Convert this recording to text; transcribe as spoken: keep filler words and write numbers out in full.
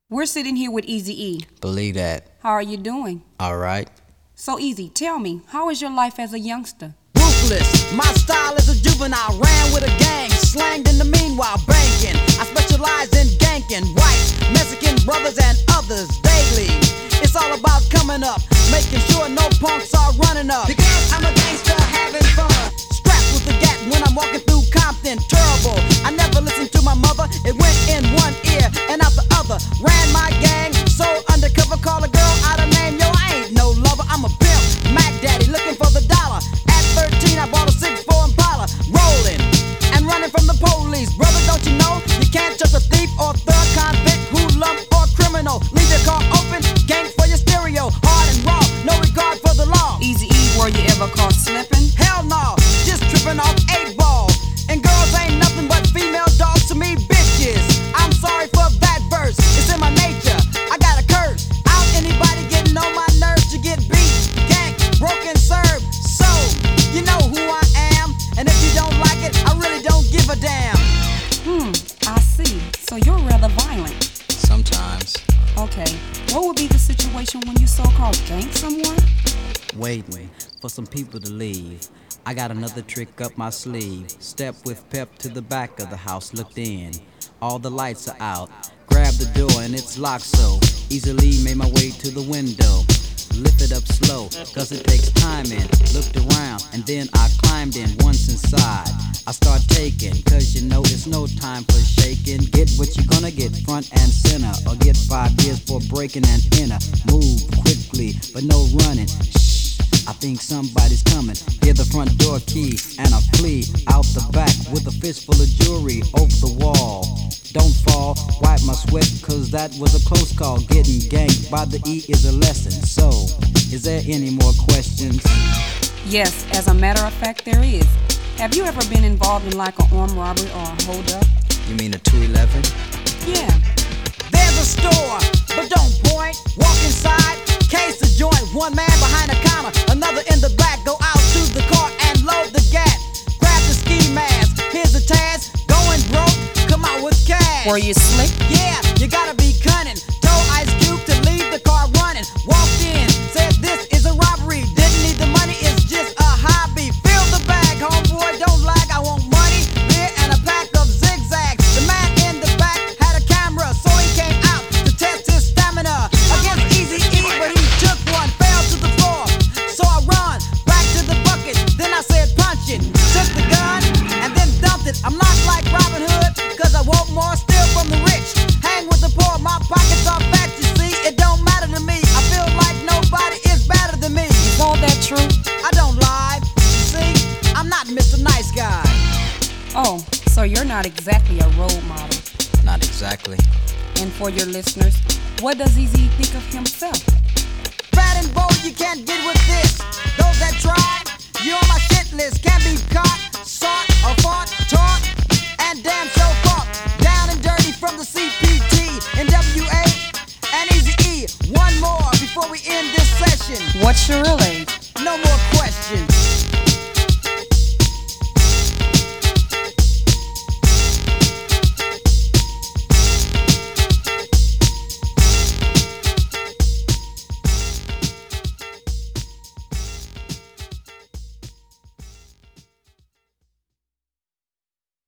We're sitting here with Eazy-E. Believe that. How are you doing? All right. So Easy, tell me, how is your life as a youngster? Ruthless, my style is a juvenile. Ran with a gang, slanged in the meanwhile, banking. I specialize in ganking white, Mexican brothers and others daily. It's all about coming up, making sure no punks are running up. Because I'm a gangster having fun, strapped with the gat when I'm walking through Compton. Terrible, I never listened to my mother. It went in one ear and out the other. Ran my gang, so undercover. Call a girl out of name, yo, I ain't no lover. I'm a pimp, Mac Daddy, looking for the dollar. At thirteen, I bought a six four Impala, rolling and running from the police. Brother, don't you know you can't trust a thief or thug, convict, hoodlum or criminal. Leave your car open, gang for your stereo, hard and raw, no regard for the law. Eazy-E, were you ever caught slipping? Hell no, just tripping off eight ball. And girls ain't nothing but female dogs to me, bitches. I'm sorry for that verse, it's in my nature. I got a curse. Out anybody getting on my nerves to get beat, gang, broken, served. So, you know who I am. And if you don't like it, I really don't give a damn. Hmm, I see. So you're rather violent. Sometimes. Okay, what would be the situation when you so-called gank someone? Waiting for some people to leave. I got another trick up my sleeve. Step with pep to the back of the house, looked in. All the lights are out. Grab the door and it's locked, so easily made my way to the window. Lift it up slow, cause it takes time in. Looked around and then I climbed in. Once inside, I start taking, cause you know it's no time for shaking. Get what you're gonna get, front and center, or get five years for breaking and enter. Move quickly, but no running. Shh, I think somebody's coming. Hear the front door key and I flee out the back with a fistful of jewelry over the wall. Don't fall, wipe my sweat, cause that was a close call. Getting ganked by the E is a lesson. So, is there any more questions? Yes, as a matter of fact, there is. Have you ever been involved in like an armed robbery or a hold-up? You mean a two eleven? Yeah. There's a store, but don't point. Walk inside, case the joint. One man behind the counter, another in the back. Go out to the car and load the gat. Grab the ski mask, here's the task. Going broke, come out with cash. Were you slick? Yeah, you gotta be cunning. Told Ice Cube to leave the car running. Walked in, said this is a robbery. Didn't need the money, it's just a hobby. Fill the bag, homeboy, don't lag. I want money, beer, and a pack of zigzags. The man in the back had a camera, so he came out to test his stamina against Eazy-E, but he took one, fell to the floor. So I run back to the bucket, then I said punch it. Took the gun and then dumped it. I'm not like Robin Hood, cause I want more, steal from the rich. Hang with the poor, my pockets are fat, you see. It don't matter to me, I feel like nobody is better than me. Is all that true? I don't lie, you see, I'm not Mister Nice Guy. Oh, so you're not exactly a role model. Not exactly. And for your listeners, what does Eazy think of himself? Fat and bold, you can't get with this. Those that try, you're on my shit list. Can't be caught, sought, or fought, taught, and damn so